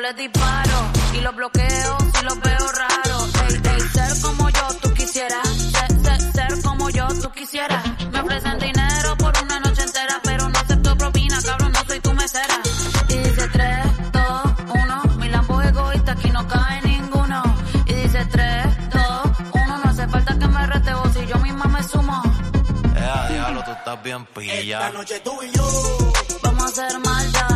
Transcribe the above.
les disparo y los bloqueo si los veo raros. Ey, ey, ser como yo tú quisieras, ser como yo tú quisieras. Me ofrecen dinero por una noche entera, pero no acepto propina, cabrón, no soy tu mesera. Y dice 3, 2, 1, mi Lambo egoísta, aquí no cae ninguno. Y dice 3, 2, 1, no hace falta que me rete vos si yo misma me sumo. Diablo, tú estás bien pilla. Esta noche tú y yo vamos a hacer maldad.